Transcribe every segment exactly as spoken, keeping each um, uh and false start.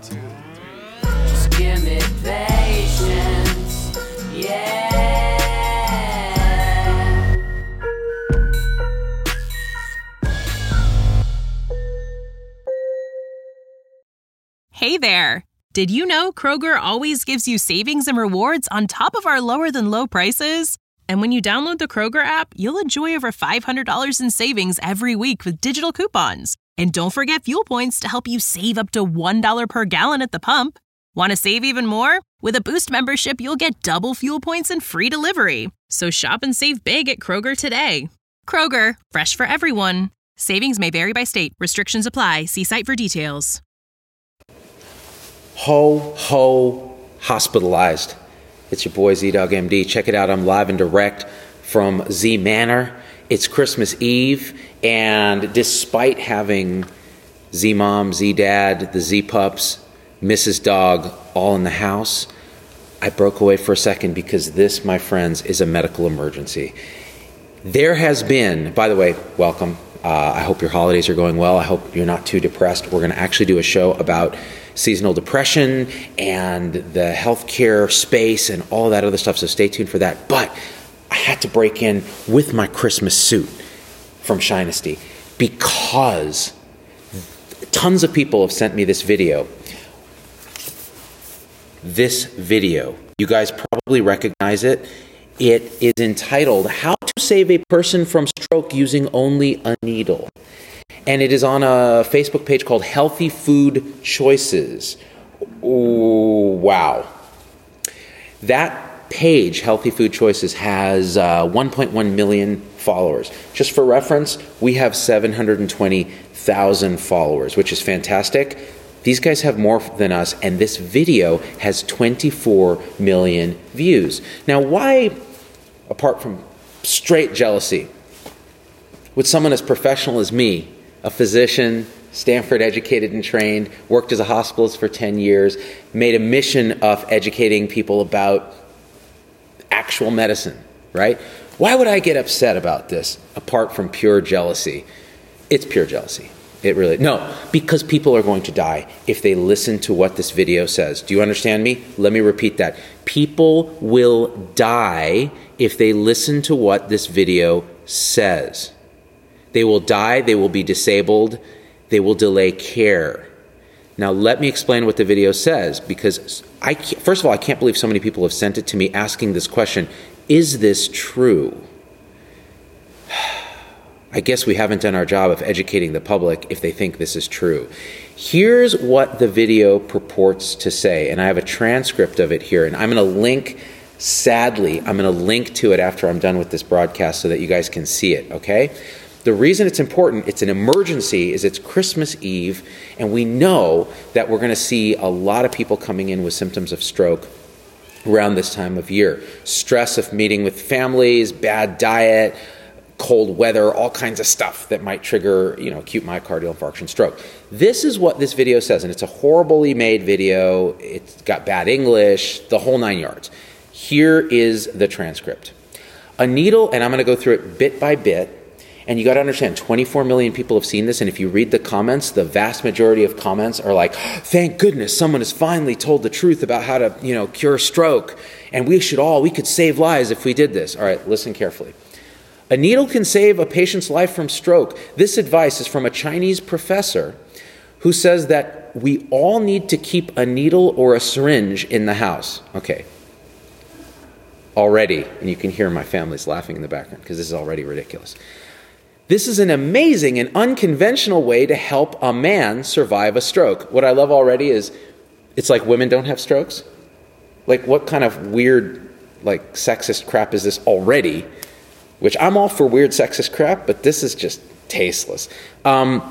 Just give me patience, yeah. Hey there! Did you know Kroger always gives you savings and rewards on top of our lower-than-low prices? And when you download the Kroger app, you'll enjoy over five hundred dollars in savings every week with digital coupons. And don't forget fuel points to help you save up to one dollar per gallon at the pump. Want to save even more? With a Boost membership, you'll get double fuel points and free delivery. So shop and save big at Kroger today. Kroger, fresh for everyone. Savings may vary by state. Restrictions apply. See site for details. Ho, ho, hospitalized. It's your boy Z-Dog M D. Check it out. I'm live and direct from Z Manor. It's Christmas Eve, and despite having Z-Mom, Z-Dad, the Z-Pups, Missus Dog all in the house, I broke away for a second because this, my friends, is a medical emergency. There has been, by the way, welcome. Uh, I hope your holidays are going well. I hope you're not too depressed. We're going to actually do a show about seasonal depression and the healthcare space and all that other stuff, so stay tuned for that. But I had to break in with my Christmas suit from Shinesty because tons of people have sent me this video. This video, you guys probably recognize it. It is entitled, How to Save a Person from Stroke Using Only a Needle. And it is on a Facebook page called Healthy Food Choices. Ooh, wow. That page, Healthy Food Choices, has uh, one point one million followers. Just for reference, we have seven hundred twenty thousand followers, which is fantastic. These guys have more than us, and this video has twenty-four million views. Now, why, apart from straight jealousy, would someone as professional as me, a physician, Stanford educated and trained, worked as a hospitalist for ten years, made a mission of educating people about actual medicine, right? Why would I get upset about this apart from pure jealousy? It's pure jealousy. It really, no, because people are going to die if they listen to what this video says. Do you understand me? Let me repeat that. People will die if they listen to what this video says. They will die, they will be disabled, they will delay care. Now, let me explain what the video says, because I can't, first of all, I can't believe so many people have sent it to me asking this question, is this true? I guess we haven't done our job of educating the public if they think this is true. Here's what the video purports to say, and I have a transcript of it here, and I'm going to link, sadly, I'm going to link to it after I'm done with this broadcast so that you guys can see it, okay? The reason it's important, it's an emergency, is it's Christmas Eve, and we know that we're going to see a lot of people coming in with symptoms of stroke around this time of year. Stress of meeting with families, bad diet, cold weather, all kinds of stuff that might trigger, you know, acute myocardial infarction, stroke. This is what this video says, and it's a horribly made video. It's got bad English, the whole nine yards. Here is the transcript. A needle, and I'm going to go through it bit by bit, and you got to understand, twenty-four million people have seen this, and if you read the comments, the vast majority of comments are like, thank goodness someone has finally told the truth about how to, you know, cure stroke, and we should all, we could save lives if we did this. All right, listen carefully. A needle can save a patient's life from stroke. This advice is from a Chinese professor who says that we all need to keep a needle or a syringe in the house. Okay. Already, and you can hear my family's laughing in the background because this is already ridiculous. This is an amazing and unconventional way to help a man survive a stroke. What I love already is it's like women don't have strokes. Like, what kind of weird, like, sexist crap is this already? Which I'm all for weird sexist crap, but this is just tasteless. Um,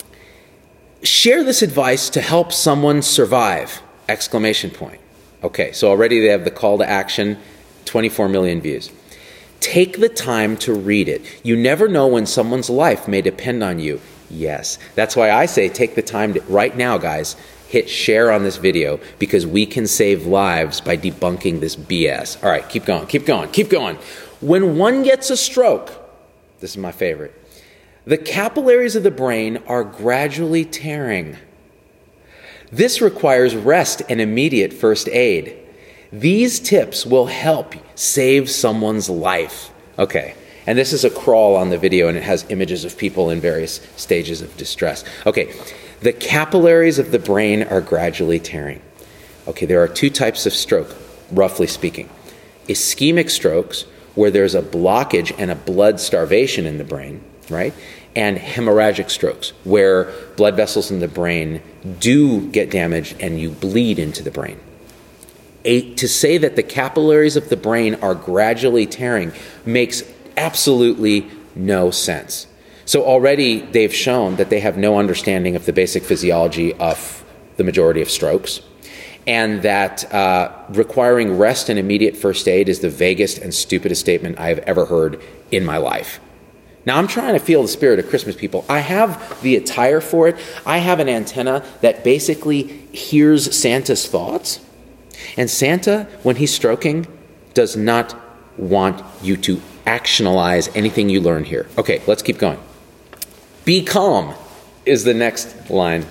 share this advice to help someone survive, exclamation point. Okay, so already they have the call to action, twenty-four million views. Take the time to read it. You never know when someone's life may depend on you. Yes, that's why I say take the time to, right now, guys, hit share on this video because we can save lives by debunking this B S. All right, keep going, keep going, keep going. When one gets a stroke, this is my favorite, the capillaries of the brain are gradually tearing. This requires rest and immediate first aid. These tips will help save someone's life. Okay, and this is a crawl on the video, and it has images of people in various stages of distress. Okay, the capillaries of the brain are gradually tearing. Okay, there are two types of stroke, roughly speaking. Ischemic strokes, where there's a blockage and a blood starvation in the brain, right? And hemorrhagic strokes, where blood vessels in the brain do get damaged and you bleed into the brain. A, to say that the capillaries of the brain are gradually tearing makes absolutely no sense. So already they've shown that they have no understanding of the basic physiology of the majority of strokes, and that uh, requiring rest and immediate first aid is the vaguest and stupidest statement I have ever heard in my life. Now, I'm trying to feel the spirit of Christmas, people. I have the attire for it. I have an antenna that basically hears Santa's thoughts. And Santa, when he's stroking, does not want you to actionalize anything you learn here. Okay, let's keep going. Be calm is the next line.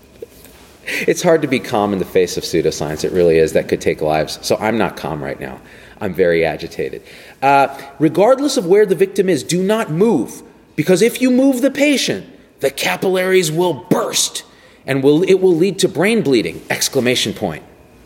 It's hard to be calm in the face of pseudoscience. It really is. That could take lives. So I'm not calm right now. I'm very agitated. Uh, regardless of where the victim is, do not move. Because if you move the patient, the capillaries will burst and will it will lead to brain bleeding! Exclamation point.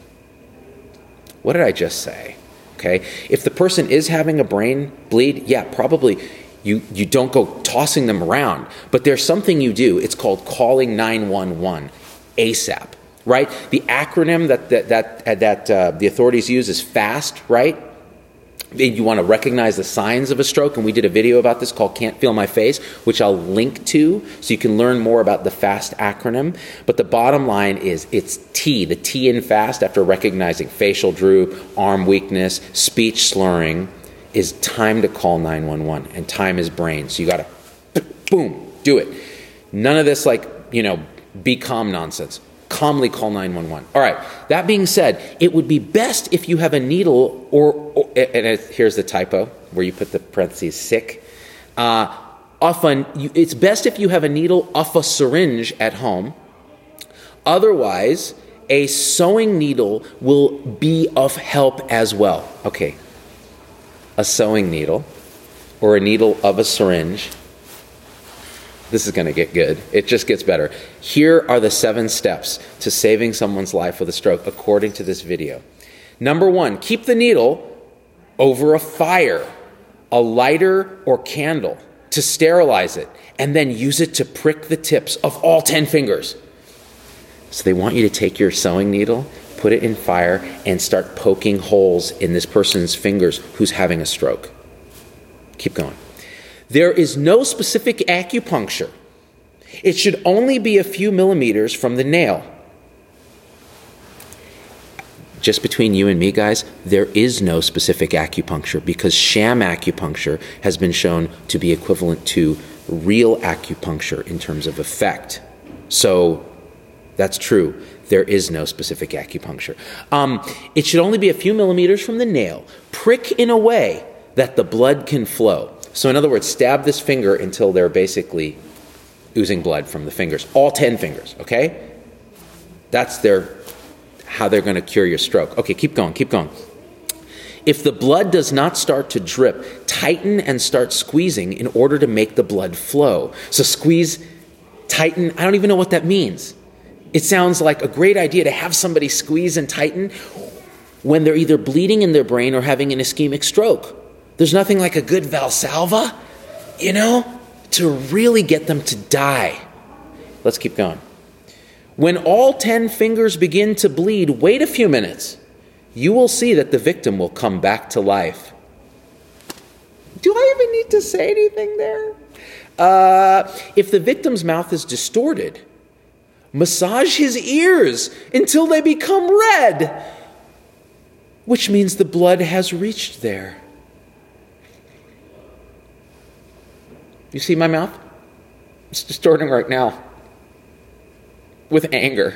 What did I just say? Okay. If the person is having a brain bleed, yeah, probably you, you don't go tossing them around. But there's something you do. It's called calling nine one one ASAP. Right? The acronym that that that, that uh, the authorities use is FAST, right? You want to recognize the signs of a stroke, and we did a video about this called Can't Feel My Face, which I'll link to, so you can learn more about the FAST acronym. But the bottom line is it's T, the T in FAST, after recognizing facial droop, arm weakness, speech slurring, is time to call nine one one, and time is brain. So you got to, boom, do it. None of this like, you know, be calm nonsense. Calmly call nine one one. All right, that being said, it would be best if you have a needle or, or and it, here's the typo where you put the parentheses sick. Uh, often, you, it's best if you have a needle off a syringe at home. Otherwise, a sewing needle will be of help as well. Okay, a sewing needle or a needle of a syringe. This is going to get good. It just gets better. Here are the seven steps to saving someone's life with a stroke, according to this video. Number one, keep the needle over a fire, a lighter or candle to sterilize it, and then use it to prick the tips of all ten fingers. So they want you to take your sewing needle, put it in fire, and start poking holes in this person's fingers who's having a stroke. Keep going. There is no specific acupuncture. It should only be a few millimeters from the nail. Just between you and me, guys, there is no specific acupuncture because sham acupuncture has been shown to be equivalent to real acupuncture in terms of effect. So that's true. There is no specific acupuncture. Um, it should only be a few millimeters from the nail. Prick in a way that the blood can flow. So in other words, stab this finger until they're basically oozing blood from the fingers. All ten fingers, okay? That's their how they're going to cure your stroke. Okay, keep going, keep going. If the blood does not start to drip, tighten and start squeezing in order to make the blood flow. So squeeze, tighten, I don't even know what that means. It sounds like a great idea to have somebody squeeze and tighten when they're either bleeding in their brain or having an ischemic stroke. There's nothing like a good Valsalva, you know, to really get them to die. Let's keep going. When all ten fingers begin to bleed, wait a few minutes. You will see that the victim will come back to life. Do I even need to say anything there? Uh, if the victim's mouth is distorted, massage his ears until they become red, which means the blood has reached there. You see my mouth? It's distorting right now with anger.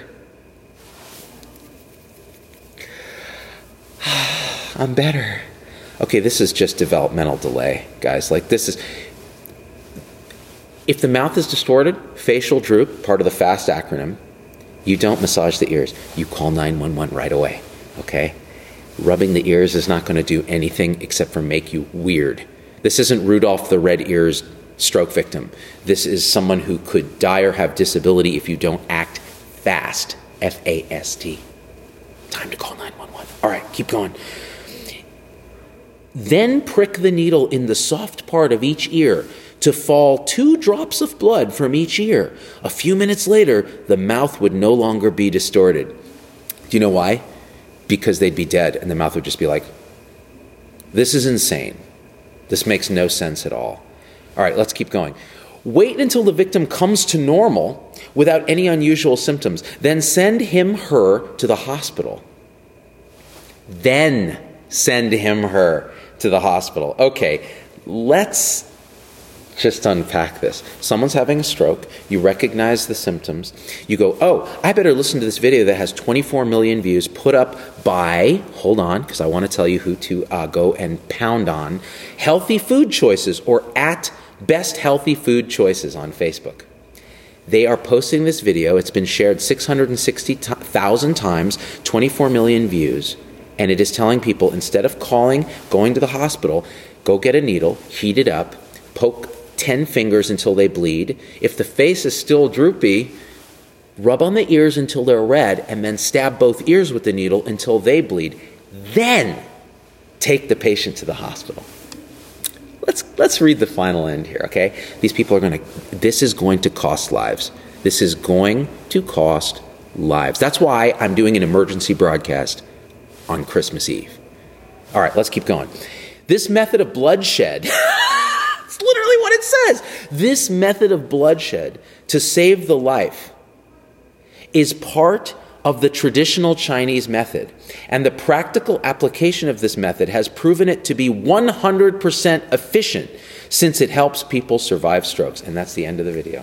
I'm better. Okay, this is just developmental delay, guys. Like this is, if the mouth is distorted, facial droop, part of the FAST acronym, You don't massage the ears. You call nine one one right away, okay? Rubbing the ears is not going to do anything except for make you weird. This isn't Rudolph the Red Ears stroke victim. This is someone who could die or have disability if you don't act fast. F A S T. Time to call nine one one. All right, keep going. Then prick the needle in the soft part of each ear to fall two drops of blood from each ear. A few minutes later, the mouth would no longer be distorted. Do you know why? Because they'd be dead and the mouth would just be like, this is insane. This makes no sense at all. All right, let's keep going. Wait until the victim comes to normal without any unusual symptoms. Then send him, her to the hospital. Then send him, her to the hospital. Okay, let's just unpack this. Someone's having a stroke. You recognize the symptoms. You go, oh, I better listen to this video that has twenty-four million views put up by, hold on, because I want to tell you who to uh, go and pound on, Healthy Food Choices, or at Best Healthy Food Choices on Facebook. They are posting this video. It's been shared six hundred sixty thousand times, twenty-four million views, and it is telling people, instead of calling, going to the hospital, go get a needle, heat it up, poke ten fingers until they bleed. If the face is still droopy, rub on the ears until they're red, and then stab both ears with the needle until they bleed. Then take the patient to the hospital. Let's let's read the final end here, okay? These people are going to, this is going to cost lives. This is going to cost lives. That's why I'm doing an emergency broadcast on Christmas Eve. All right, let's keep going. This method of bloodshed, it's literally what it says. This method of bloodshed to save the life is part of the traditional Chinese method, and the practical application of this method has proven it to be one hundred percent efficient since it helps people survive strokes. And that's the end of the video.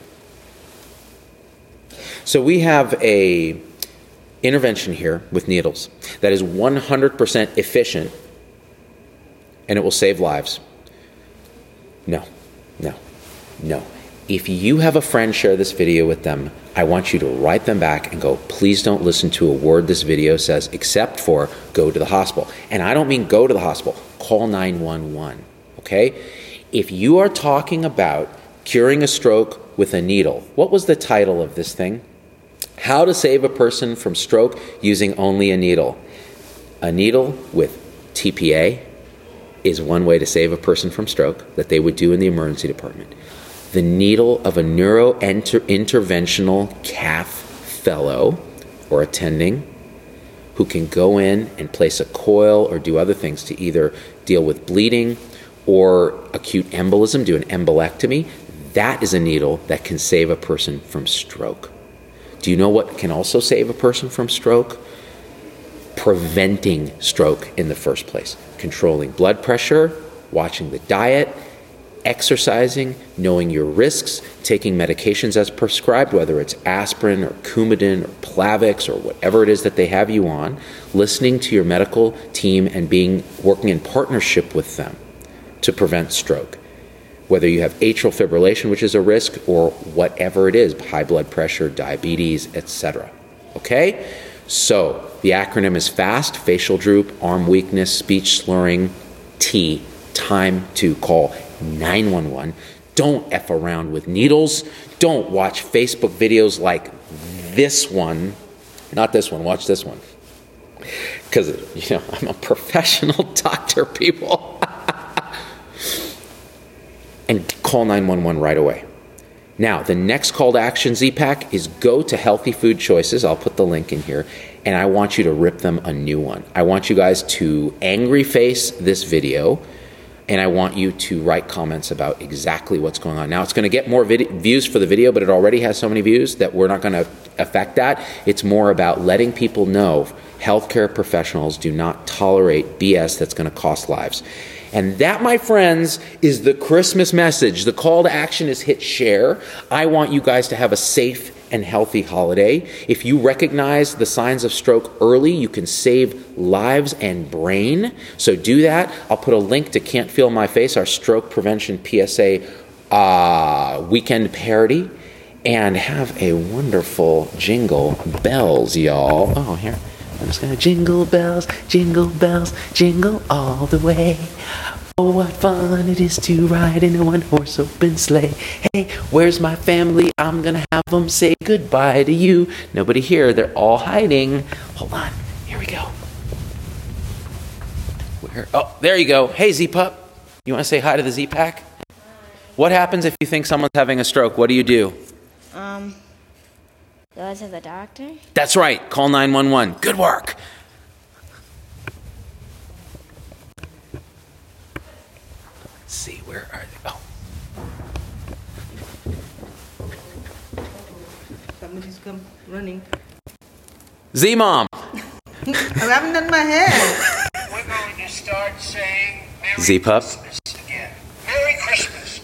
So we have a intervention here with needles that is one hundred percent efficient, and it will save lives. No, no, no. If you have a friend share this video with them, I want you to write them back and go, please don't listen to a word this video says except for go to the hospital. And I don't mean go to the hospital. Call nine one one, okay? If you are talking about curing a stroke with a needle, what was the title of this thing? How to save a person from stroke using only a needle. A needle with T P A is one way to save a person from stroke that they would do in the emergency department. The needle of a neuro-interventional cath fellow or attending who can go in and place a coil or do other things to either deal with bleeding or acute embolism, do an embolectomy. That is a needle that can save a person from stroke. Do you know what can also save a person from stroke? Preventing stroke in the first place. Controlling blood pressure, watching the diet, exercising, knowing your risks, taking medications as prescribed, whether it's aspirin or Coumadin or Plavix or whatever it is that they have you on, listening to your medical team and being working in partnership with them to prevent stroke. Whether you have atrial fibrillation, which is a risk, or whatever it is, high blood pressure, diabetes, et cetera. Okay? So the acronym is FAST, facial droop, arm weakness, speech slurring, T, time to call nine one one. Don't F around with needles. Don't watch Facebook videos like this one. Not this one, watch this one. Because, you know, I'm a professional doctor, people. And call nine one one right away. Now, the next call to action, Z-Pack, is go to Healthy Food Choices. I'll put the link in here. And I want you to rip them a new one. I want you guys to angry face this video. And I want you to write comments about exactly what's going on. Now, it's going to get more vid- views for the video, but it already has so many views that we're not going to affect that. It's more about letting people know healthcare professionals do not tolerate B S that's going to cost lives. And that, my friends, is the Christmas message. The call to action is hit share. I want you guys to have a safe and healthy holiday. If you recognize the signs of stroke early, you can save lives and brain. So do that. I'll put a link to Can't Feel My Face, our stroke prevention P S A uh, weekend parody. and have a wonderful jingle bells, y'all. Oh, here. I'm just going to jingle bells, jingle bells, jingle all the way. Oh, what fun it is to ride in a one-horse open sleigh. Hey, where's my family? I'm going to have them say goodbye to you. Nobody here. They're all hiding. Hold on. Here we go. Where? Oh, there you go. Hey, Z-Pup. You want to say hi to the Z-Pack? What happens if you think someone's having a stroke? What do you do? Um, go to the doctor? That's right. Call nine one one. Good work. Let's see. Where are they? Oh. Somebody's come running. Z-Mom. I haven't done my hair. We're going to start saying Merry Z-Pup. Christmas again. Merry Christmas.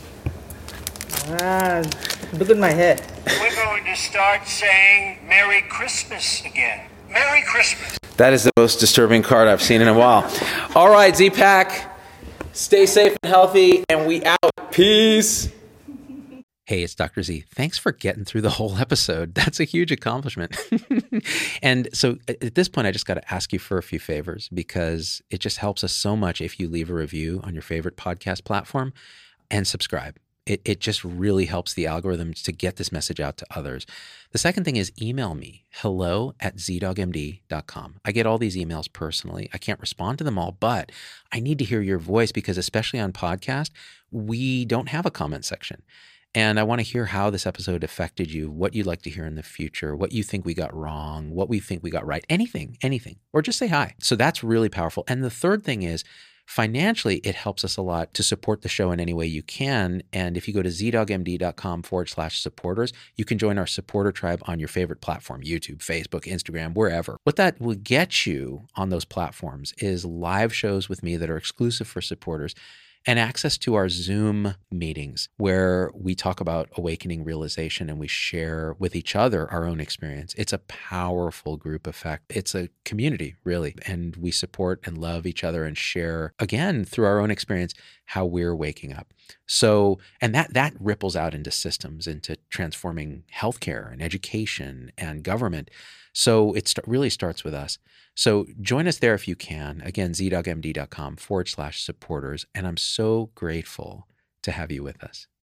Ah, look at my hair. We're going to start saying Merry Christmas again. Merry Christmas. That is the most disturbing card I've seen in a while. All right, Z-Pack. Stay safe and healthy, and we out. Peace. Hey, it's Doctor Z. Thanks for getting through the whole episode. That's a huge accomplishment. And so at this point, I just got to ask you for a few favors because it just helps us so much if you leave a review on your favorite podcast platform and subscribe. It, it just really helps the algorithms to get this message out to others. The second thing is email me, hello at z dog m d dot com. I get all these emails personally. I can't respond to them all, but I need to hear your voice because especially on podcast, we don't have a comment section. And I want to hear how this episode affected you, what you'd like to hear in the future, what you think we got wrong, what we think we got right, anything, anything, or just say hi. So that's really powerful. And the third thing is, financially, it helps us a lot to support the show in any way you can. And if you go to z dog m d dot com forward slash supporters, you can join our supporter tribe on your favorite platform, YouTube, Facebook, Instagram, wherever. What that will get you on those platforms is live shows with me that are exclusive for supporters and access to our Zoom meetings where we talk about awakening realization and we share with each other our own experience. It's a powerful group effect. It's a community, really. And we support and love each other and share, again, through our own experience, how we're waking up. So, and that that ripples out into systems, into transforming healthcare and education and government. So it st- really starts with us. So join us there if you can. Again, z dog m d dot com forward slash supporters. And I'm so grateful to have you with us.